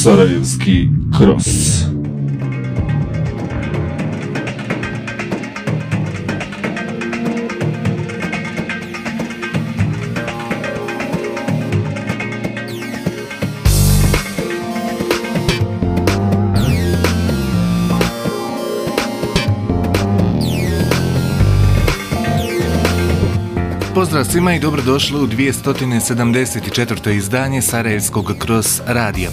Sarajevski Cross. Pozdrav svima i dobrodošli u 274. izdanje Sarajevskog Cross radija.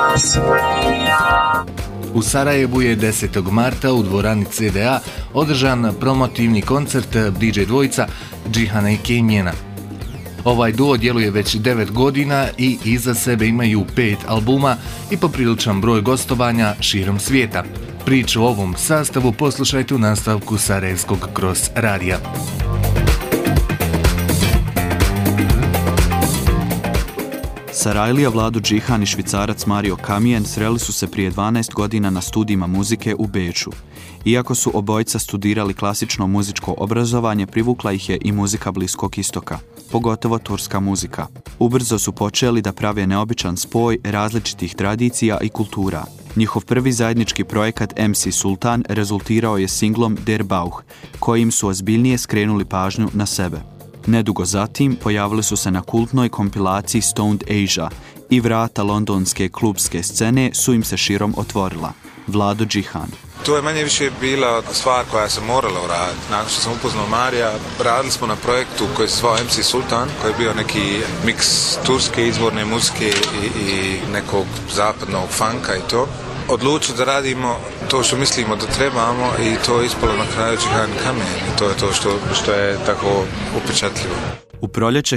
U Sarajevu je 10. marta u dvorani CDA održan promotivni koncert DJ dvojica Džihana i Kamijena. Ovaj duo djeluje već 9 godina i iza sebe imaju 5 albuma i popriličan broj gostovanja širom svijeta. Priču o ovom sastavu poslušajte u nastavku Sarajevskog Cross radija. Sarajlija Vlado Džihan i Švicarac Mario Kamijen sreli su se prije 12 godina na studijima muzike u Beču. Iako su obojica studirali klasično muzičko obrazovanje, privukla ih je i muzika Bliskog istoka, pogotovo turska muzika. Ubrzo su počeli da prave neobičan spoj različitih tradicija i kultura. Njihov prvi zajednički projekat MC Sultan rezultirao je singlom Der Bauch, kojim su ozbiljnije skrenuli pažnju na sebe. Nedugo zatim pojavili su se na kultnoj kompilaciji Stoned Asia i vrata londonske klubske scene su im se širom otvorila. Vlado Džihan. To je manje više bila stvar koja se morala uraditi. Nakon što sam upoznao Marija, radili smo na projektu koji se zvao MC Sultan, koji je bio neki miks turske izvorne muzike i nekog zapadnog funka i to. Odlučili da radimo to što mislimo da trebamo i to je ispalo na kraju Džihan i Kamijen i to je to što je tako upečatljivo. U proljeće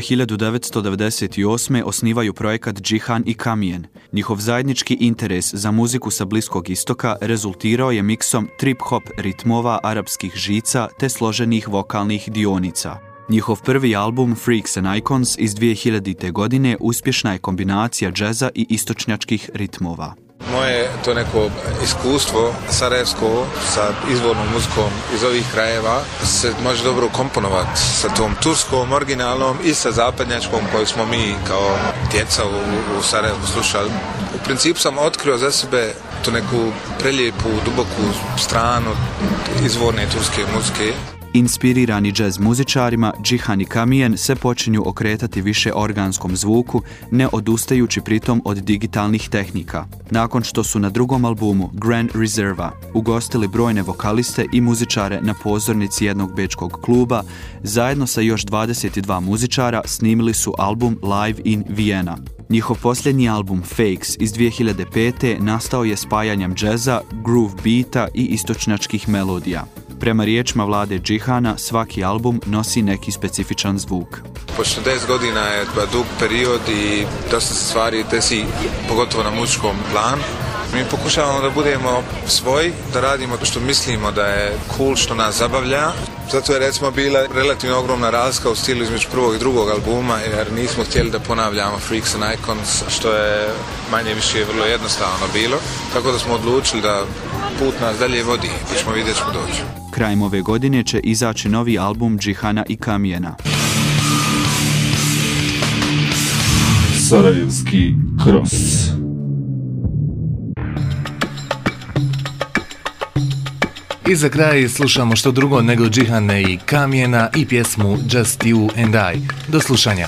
1998. osnivaju projekat Džihan i Kamijen. Njihov zajednički interes za muziku sa Bliskog istoka rezultirao je miksom trip-hop ritmova, arapskih žica te složenih vokalnih dionica. Njihov prvi album Freaks and Icons iz 2000. godine uspješna je kombinacija džeza i istočnjačkih ritmova. Moje to neko iskustvo sarajevsko sa izvornom muzikom iz ovih krajeva se može dobro komponovati sa tom turskom, originalnom i sa zapadnjačkom koju smo mi kao djeca u Sarajevu slušali. U principu sam otkrio za sebe tu neku prelijepu, duboku stranu izvorne turske muzike. Inspirirani džez muzičarima, Džihan i Kamijen se počinju okretati više organskom zvuku, ne odustajući pritom od digitalnih tehnika. Nakon što su na drugom albumu Grand Reserva ugostili brojne vokaliste i muzičare na pozornici jednog bečkog kluba, zajedno sa još 22 muzičara snimili su album Live in Vienna. Njihov posljednji album Fakes iz 2005. nastao je spajanjem džeza, groove beata i istočnjačkih melodija. Prema riječima Vlade Džihana, svaki album nosi neki specifičan zvuk. Pošto 10 godina je dug period i dosta se stvari desi, pogotovo na muzičkom planu. Mi pokušavamo da budemo svoji, da radimo što mislimo da je cool, što nas zabavlja. Zato je recimo bila relativno ogromna razlika u stilu između prvog i drugog albuma, jer nismo htjeli da ponavljamo Freaks and Icons, što je manje više vrlo jednostavno bilo. Tako da smo odlučili da put nas dalje vodi i ćemo vidjeti ćemo doći. Krajem ove godine će izaći novi album Džihana i Kamijena. Sarajevski Cross. I za kraj slušamo što drugo nego Džihana i Kamijena i pjesmu Just You and I. Do slušanja.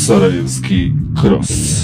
Sarajevski Cross.